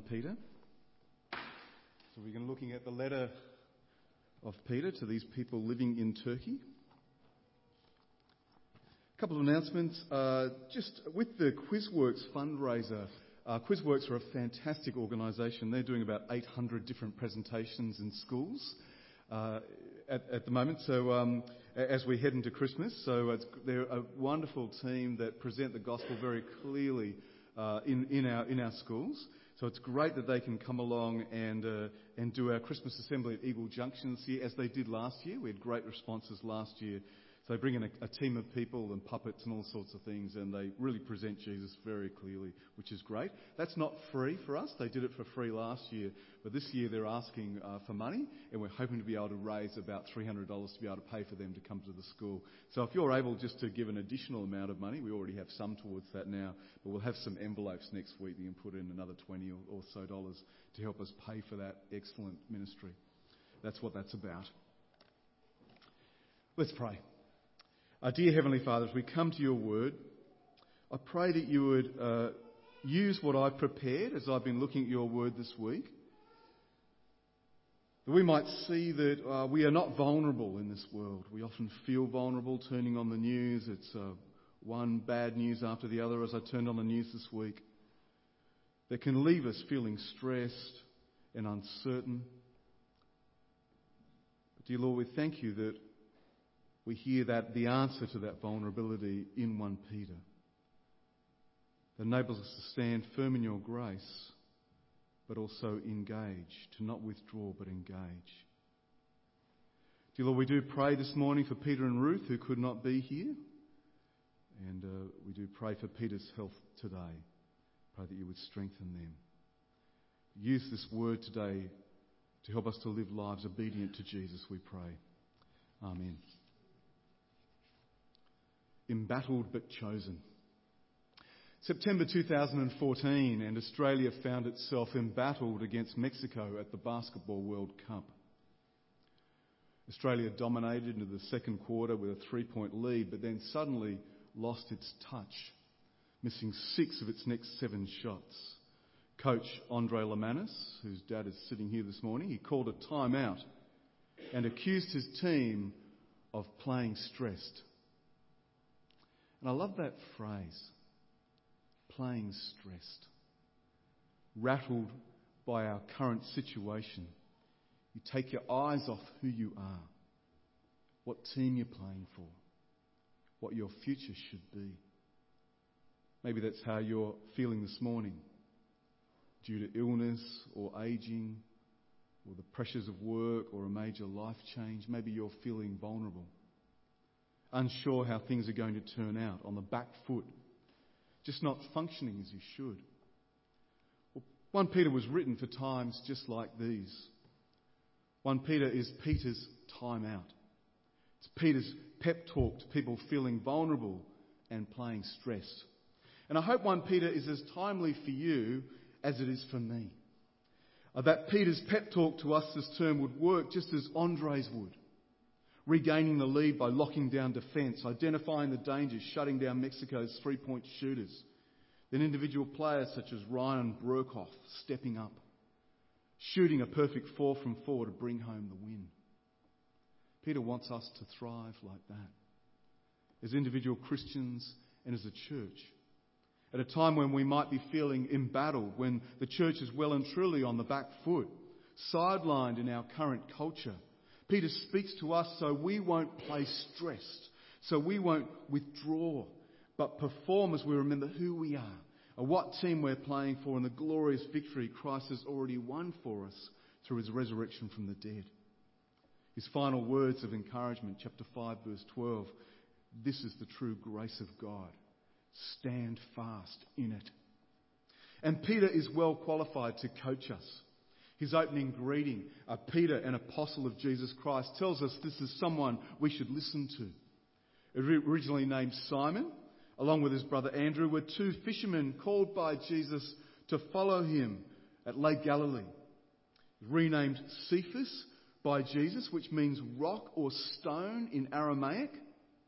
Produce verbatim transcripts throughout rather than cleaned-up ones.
Peter. So we're going to be looking at the letter of Peter to these people living in Turkey. A couple of announcements. Uh, just with the QuizWorks fundraiser, uh, QuizWorks are a fantastic organisation. They're doing about eight hundred different presentations in schools uh, at, at the moment. So um, as we head into Christmas, so it's, they're a wonderful team that present the gospel very clearly uh, in in our in our schools. So it's great that they can come along and uh, and do our Christmas assembly at Eagle Junction this year, as they did last year. We had great responses last year. So they bring in a, a team of people and puppets and all sorts of things, and they really present Jesus very clearly, which is great. That's not free for us. They did it for free last year, but this year they're asking uh, for money, and we're hoping to be able to raise about three hundred dollars to be able to pay for them to come to the school. So if you're able just to give an additional amount of money, we already have some towards that now, but we'll have some envelopes next week that you can put in another twenty or, or so dollars to help us pay for that excellent ministry. That's what that's about. Let's pray. Our dear Heavenly Father, as we come to your word, I pray that you would uh, use what I've prepared as I've been looking at your word this week, that we might see that uh, we are not vulnerable in this world. We often feel vulnerable turning on the news. It's uh, one bad news after the other, as I turned on the news this week, that can leave us feeling stressed and uncertain. But dear Lord, we thank you that we hear that the answer to that vulnerability in First Peter that enables us to stand firm in your grace, but also engage, to not withdraw but engage. Dear Lord, we do pray this morning for Peter and Ruth, who could not be here, and uh, we do pray for Peter's health today. Pray that you would strengthen them. Use this word today to help us to live lives obedient to Jesus, we pray. Amen. Embattled but chosen. September two thousand fourteen, and Australia found itself embattled against Mexico at the Basketball World Cup. Australia dominated into the second quarter with a three-point lead, but then suddenly lost its touch, missing six of its next seven shots. Coach Andre Lamanis, whose dad is sitting here this morning, he called a timeout and accused his team of playing stressed. And I love that phrase, playing stressed. Rattled by our current situation. You take your eyes off who you are, what team you're playing for, what your future should be. Maybe that's how you're feeling this morning, due to illness or ageing, or the pressures of work or a major life change. Maybe you're feeling vulnerable, unsure how things are going to turn out, on the back foot, just not functioning as you should. Well, First Peter was written for times just like these. First Peter is Peter's time out. It's Peter's pep talk to people feeling vulnerable and playing stressed. And I hope First Peter is as timely for you as it is for me. Uh, that Peter's pep talk to us this term would work just as Andre's would. Regaining the lead by locking down defence, identifying the dangers, shutting down Mexico's three-point shooters. Then individual players such as Ryan Broekhoff stepping up, shooting a perfect four from four to bring home the win. Peter wants us to thrive like that, as individual Christians and as a church. At a time when we might be feeling embattled, when the church is well and truly on the back foot, sidelined in our current culture, Peter speaks to us so we won't play stressed, so we won't withdraw, but perform as we remember who we are, and what team we're playing for, and the glorious victory Christ has already won for us through his resurrection from the dead. His final words of encouragement, chapter five, verse twelve, this is the true grace of God. Stand fast in it. And Peter is well qualified to coach us. His opening greeting, uh, Peter, an apostle of Jesus Christ, tells us this is someone we should listen to. Originally named Simon, along with his brother Andrew, were two fishermen called by Jesus to follow him at Lake Galilee. Renamed Cephas by Jesus, which means rock or stone in Aramaic,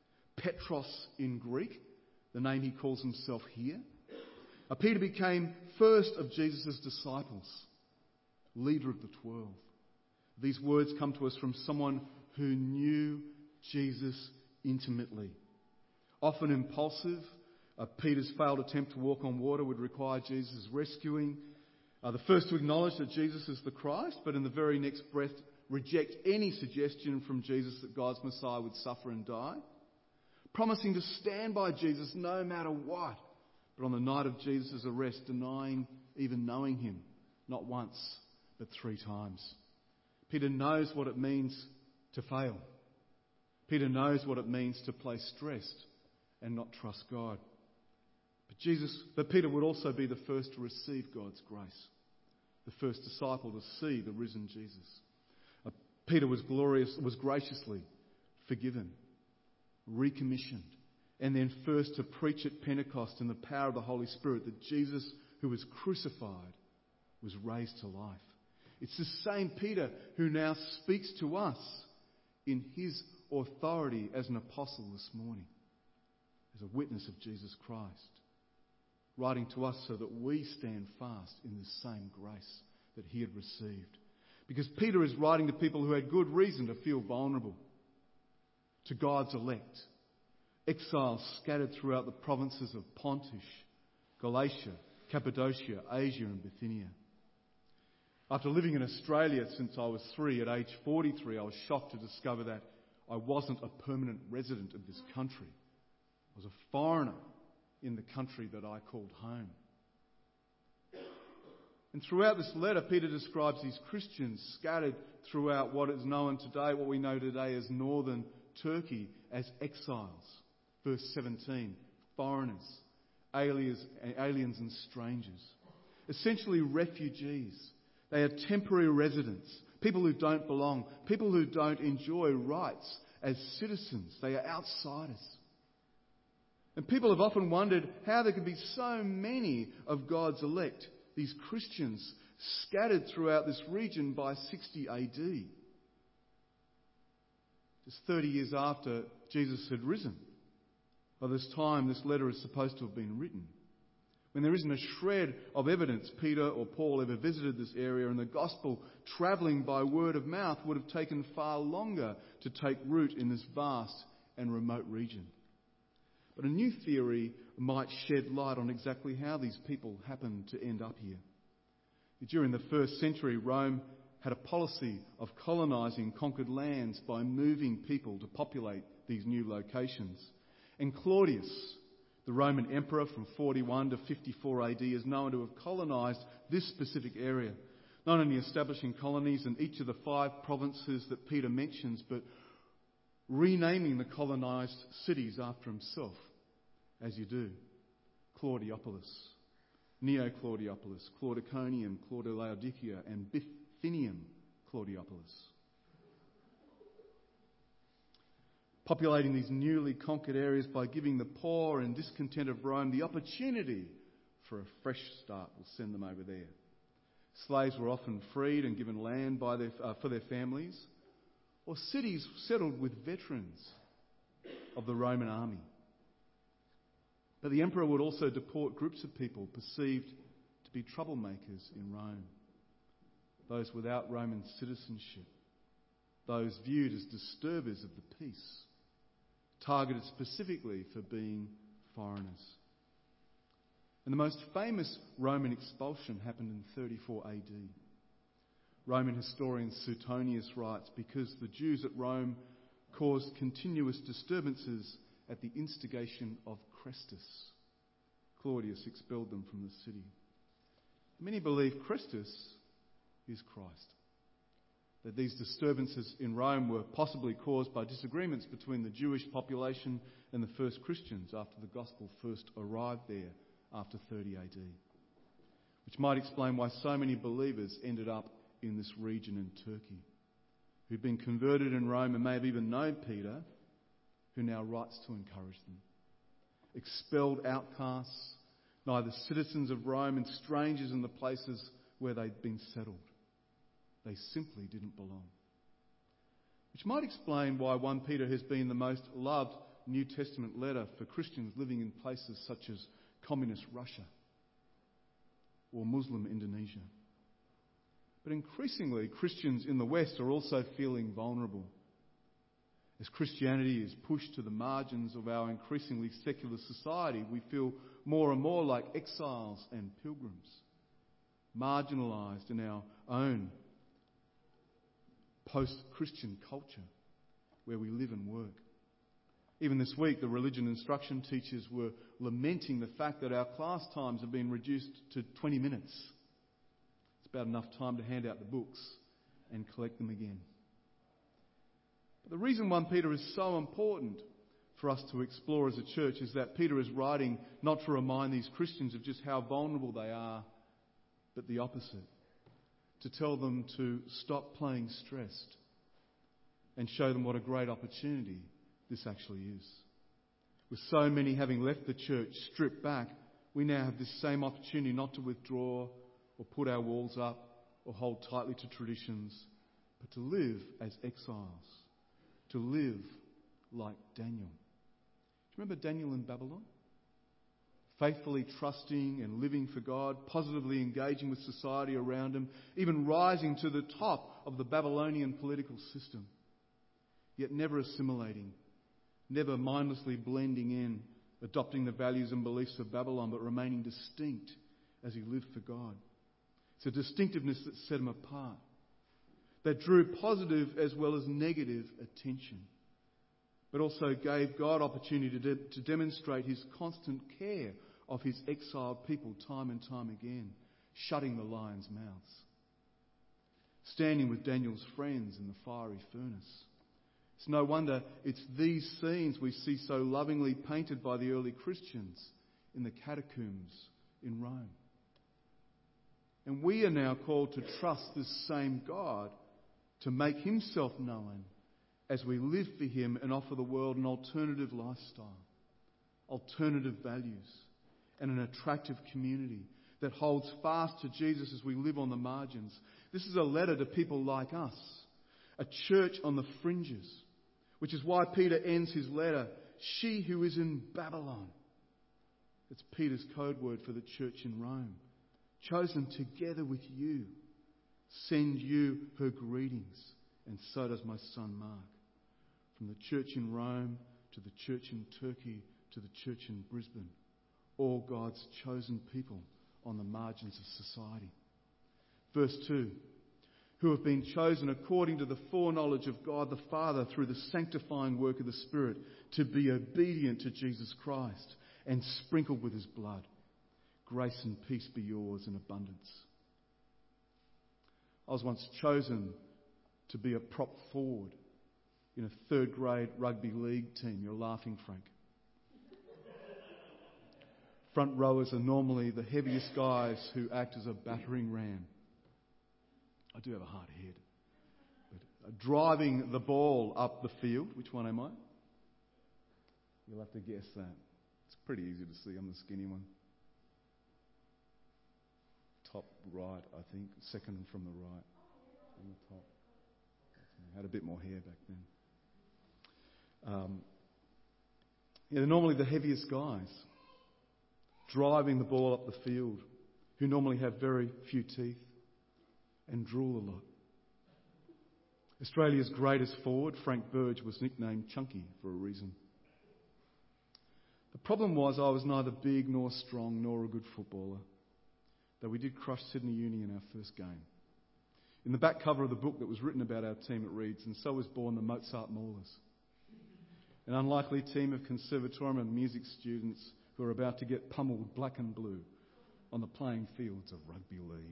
Petros in Greek, the name he calls himself here. Uh, Peter became first of Jesus' disciples, leader of the twelve. These words come to us from someone who knew Jesus intimately. Often impulsive, uh, Peter's failed attempt to walk on water would require Jesus' rescuing. Uh, the first to acknowledge that Jesus is the Christ, but in the very next breath reject any suggestion from Jesus that God's Messiah would suffer and die. Promising to stand by Jesus no matter what, but on the night of Jesus' arrest denying even knowing him, not once, but three times. Peter knows what it means to fail. Peter knows what it means to play stressed and not trust God. But Jesus, but Peter would also be the first to receive God's grace, the first disciple to see the risen Jesus. Uh, Peter was glorious, was graciously forgiven, recommissioned, and then first to preach at Pentecost in the power of the Holy Spirit that Jesus, who was crucified, was raised to life. It's the same Peter who now speaks to us in his authority as an apostle this morning, as a witness of Jesus Christ, writing to us so that we stand fast in the same grace that he had received. Because Peter is writing to people who had good reason to feel vulnerable, to God's elect, exiles scattered throughout the provinces of Pontus, Galatia, Cappadocia, Asia and Bithynia. After living in Australia since I was three, at age forty-three, I was shocked to discover that I wasn't a permanent resident of this country. I was a foreigner in the country that I called home. And throughout this letter, Peter describes these Christians scattered throughout what is known today, what we know today as northern Turkey, as exiles. Verse seventeen, foreigners, aliens, aliens and strangers. Essentially refugees. They are temporary residents, people who don't belong, people who don't enjoy rights as citizens. They are outsiders. And people have often wondered how there could be so many of God's elect, these Christians, scattered throughout this region by sixty A D. Just thirty years after Jesus had risen. By this time, this letter is supposed to have been written. When there isn't a shred of evidence Peter or Paul ever visited this area, and the gospel travelling by word of mouth would have taken far longer to take root in this vast and remote region. But a new theory might shed light on exactly how these people happened to end up here. During the first century, Rome had a policy of colonising conquered lands by moving people to populate these new locations. And Claudius, the Roman emperor from forty-one to fifty-four A D, is known to have colonised this specific area, not only establishing colonies in each of the five provinces that Peter mentions, but renaming the colonised cities after himself, as you do. Claudiopolis, Neo-Claudiopolis, Claudiconium, Claudio-Laodicea, and Bithynium Claudiopolis. Populating these newly conquered areas by giving the poor and discontent of Rome the opportunity for a fresh start will send them over there. Slaves were often freed and given land by their, uh, for their families, or cities settled with veterans of the Roman army. But the emperor would also deport groups of people perceived to be troublemakers in Rome, those without Roman citizenship, those viewed as disturbers of the peace, targeted specifically for being foreigners. And the most famous Roman expulsion happened in thirty-four A D. Roman historian Suetonius writes, because the Jews at Rome caused continuous disturbances at the instigation of Chrestus. Claudius expelled them from the city. Many believe Chrestus is Christ. That these disturbances in Rome were possibly caused by disagreements between the Jewish population and the first Christians after the gospel first arrived there after thirty A D. Which might explain why so many believers ended up in this region in Turkey, who'd been converted in Rome and may have even known Peter, who now writes to encourage them. Expelled outcasts, neither citizens of Rome and strangers in the places where they'd been settled. They simply didn't belong. Which might explain why First Peter has been the most loved New Testament letter for Christians living in places such as communist Russia. or Muslim Indonesia. But increasingly, Christians in the West are also feeling vulnerable. As Christianity is pushed to the margins of our increasingly secular society, we feel more and more like exiles and pilgrims, marginalised in our own post-Christian culture where we live and work. Even this week, the religion instruction teachers were lamenting the fact that our class times have been reduced to twenty minutes. It's about enough time to hand out the books and collect them again. But the reason First Peter is so important for us to explore as a church is that Peter is writing not to remind these Christians of just how vulnerable they are, but the opposite. To tell them to stop playing stressed and show them what a great opportunity this actually is. With so many having left the church stripped back, we now have this same opportunity not to withdraw or put our walls up or hold tightly to traditions, but to live as exiles, to live like Daniel. Do you remember Daniel in Babylon? Faithfully trusting and living for God, positively engaging with society around him, even rising to the top of the Babylonian political system, yet never assimilating, never mindlessly blending in, adopting the values and beliefs of Babylon, but remaining distinct as he lived for God. It's a distinctiveness that set him apart, that drew positive as well as negative attention, but also gave God opportunity to, de- to demonstrate his constant care of his exiled people time and time again, shutting the lions' mouths. Standing with Daniel's friends in the fiery furnace. It's no wonder it's these scenes we see so lovingly painted by the early Christians in the catacombs in Rome. And we are now called to trust this same God to make himself known as we live for him and offer the world an alternative lifestyle, alternative values, and an attractive community that holds fast to Jesus as we live on the margins. This is a letter to people like us, a church on the fringes, which is why Peter ends his letter, she who is in Babylon. It's Peter's code word for the church in Rome. Chosen together with you, send you her greetings, and so does my son Mark. From the church in Rome to the church in Turkey to the church in Brisbane, all God's chosen people on the margins of society. Verse two, who have been chosen according to the foreknowledge of God the Father through the sanctifying work of the Spirit to be obedient to Jesus Christ and sprinkled with his blood. Grace and peace be yours in abundance. I was once chosen to be a prop forward in a third grade rugby league team. You're laughing, Frank. Front rowers are normally the heaviest guys who act as a battering ram. I do have a hard head. But uh, driving the ball up the field, which one am I? You'll have to guess that. It's pretty easy to see. I'm the skinny one. Top right, I think. Second from the right. On the top. I had a bit more hair back then. Um, yeah, they're normally the heaviest guys driving the ball up the field, who normally have very few teeth and drool a lot. Australia's greatest forward, Frank Burge, was nicknamed Chunky for a reason. The problem was I was neither big nor strong nor a good footballer, though we did crush Sydney Uni in our first game. In the back cover of the book that was written about our team, it reads, "And so was born the Mozart Maulers, an unlikely team of conservatorium and music students who are about to get pummeled black and blue on the playing fields of rugby league."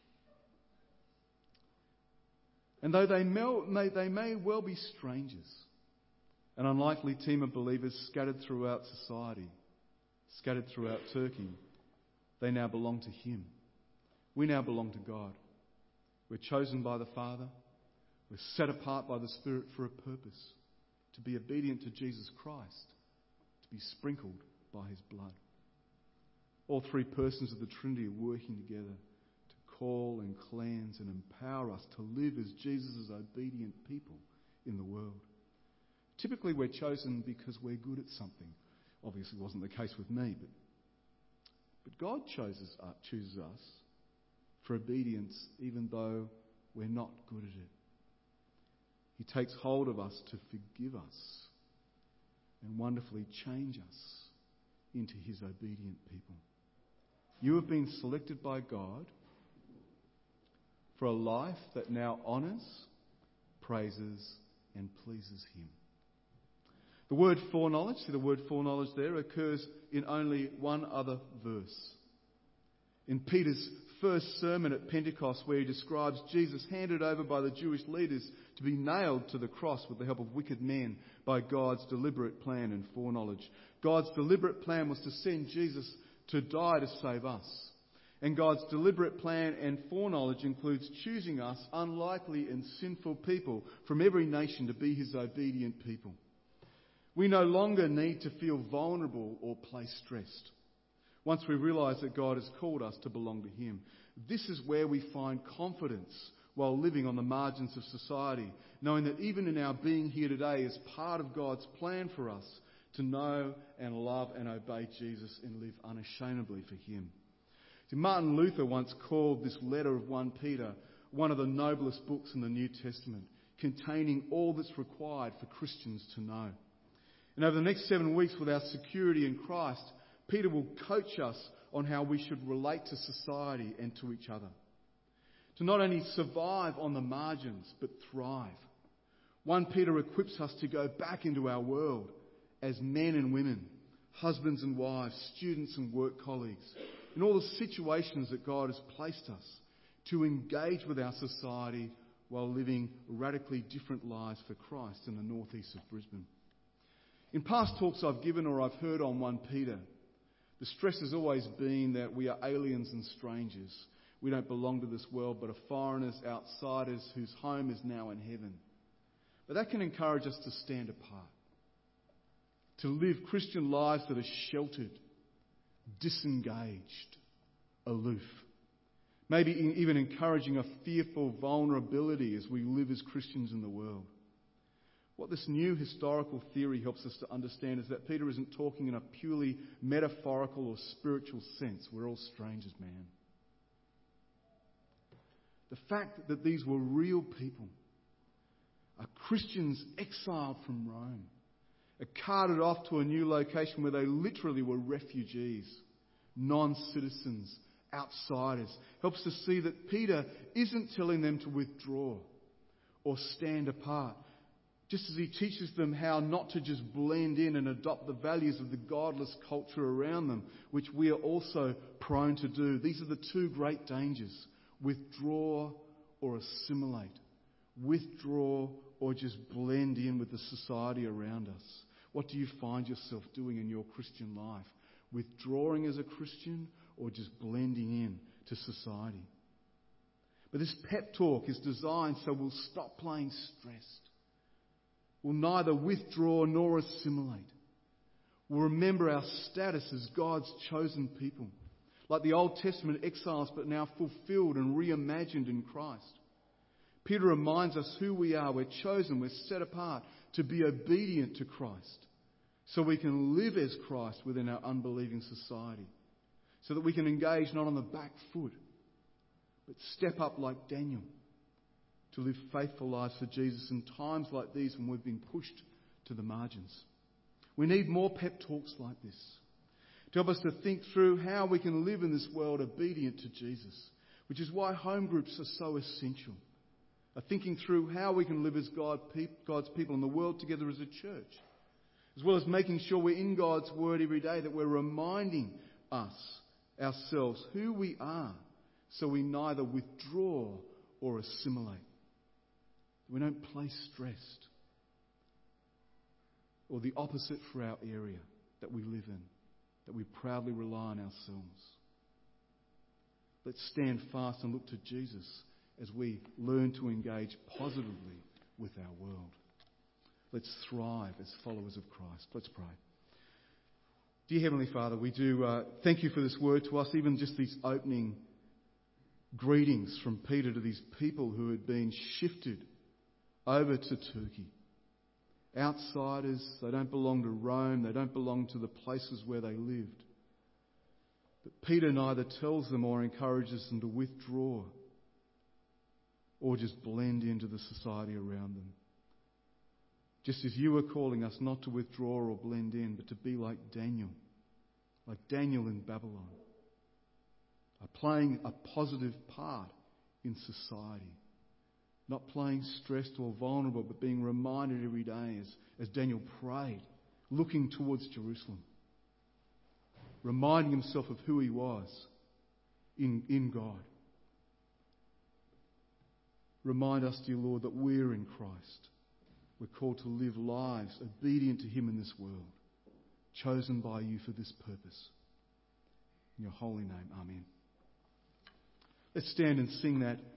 And though they may, they may well be strangers, an unlikely team of believers scattered throughout society, scattered throughout Turkey, they now belong to him. We now belong to God. We're chosen by the Father. We're set apart by the Spirit for a purpose, to be obedient to Jesus Christ, to be sprinkled by his blood. All three persons of the Trinity are working together to call and cleanse and empower us to live as Jesus' obedient people in the world. Typically we're chosen because we're good at something. Obviously it wasn't the case with me, but, But God chooses, uh, chooses us for obedience even though we're not good at it. He takes hold of us to forgive us and wonderfully change us into his obedient people. You have been selected by God for a life that now honours, praises and pleases him. The word foreknowledge, see the word foreknowledge there, occurs in only one other verse. In Peter's first sermon at Pentecost, where he describes Jesus handed over by the Jewish leaders to be nailed to the cross with the help of wicked men by God's deliberate plan and foreknowledge. God's deliberate plan was to send Jesus to die to save us. And God's deliberate plan and foreknowledge includes choosing us, unlikely and sinful people from every nation, to be his obedient people. We no longer need to feel vulnerable or play stressed once we realise that God has called us to belong to him. This is where we find confidence while living on the margins of society, knowing that even in our being here today is part of God's plan for us to know and love and obey Jesus and live unashamedly for him. See, Martin Luther once called this letter of First Peter one of the noblest books in the New Testament, containing all that's required for Christians to know. And over the next seven weeks, with our security in Christ, Peter will coach us on how we should relate to society and to each other. To not only survive on the margins, but thrive. First Peter equips us to go back into our world as men and women, husbands and wives, students and work colleagues, in all the situations that God has placed us, to engage with our society while living radically different lives for Christ in the northeast of Brisbane. In past talks I've given or I've heard on First Peter, the stress has always been that we are aliens and strangers. We don't belong to this world, but are foreigners, outsiders whose home is now in heaven. But that can encourage us to stand apart, to live Christian lives that are sheltered, disengaged, aloof. Maybe even encouraging a fearful vulnerability as we live as Christians in the world. What this new historical theory helps us to understand is that Peter isn't talking in a purely metaphorical or spiritual sense. We're all strangers, man. The fact that these were real people, are Christians exiled from Rome, are carted off to a new location where they literally were refugees, non-citizens, outsiders, helps to see that Peter isn't telling them to withdraw or stand apart, just as he teaches them how not to just blend in and adopt the values of the godless culture around them, which we are also prone to do. These are the two great dangers: withdraw or assimilate. Withdraw or just blend in with the society around us. What do you find yourself doing in your Christian life? Withdrawing as a Christian or just blending in to society? But this pep talk is designed so we'll stop playing stressed. We'll neither withdraw nor assimilate. We'll remember our status as God's chosen people, like the Old Testament exiles, but now fulfilled and reimagined in Christ. Peter reminds us who we are. We're chosen, we're set apart to be obedient to Christ, so we can live as Christ within our unbelieving society, so that we can engage not on the back foot, but step up like Daniel, to live faithful lives for Jesus in times like these when we've been pushed to the margins. We need more pep talks like this to help us to think through how we can live in this world obedient to Jesus, which is why home groups are so essential. Are thinking through how we can live as God, God's people in the world together as a church, as well as making sure we're in God's Word every day, that we're reminding us, ourselves, who we are, so we neither withdraw or assimilate. We don't play stressed. Or the opposite for our area that we live in, that we proudly rely on ourselves. Let's stand fast and look to Jesus as we learn to engage positively with our world. Let's thrive as followers of Christ. Let's pray. Dear Heavenly Father, we do uh, thank you for this word to us, even just these opening greetings from Peter to these people who had been shifted over to Turkey. Outsiders, they don't belong to Rome, they don't belong to the places where they lived. But Peter neither tells them or encourages them to withdraw or just blend into the society around them. Just as you are calling us not to withdraw or blend in, but to be like Daniel, like Daniel in Babylon, are playing a positive part in society. Not playing stressed or vulnerable, but being reminded every day as, as Daniel prayed, looking towards Jerusalem, reminding himself of who he was in, in God. Remind us, dear Lord, that we're in Christ. We're called to live lives obedient to him in this world, chosen by you for this purpose. In your holy name, amen. Let's stand and sing that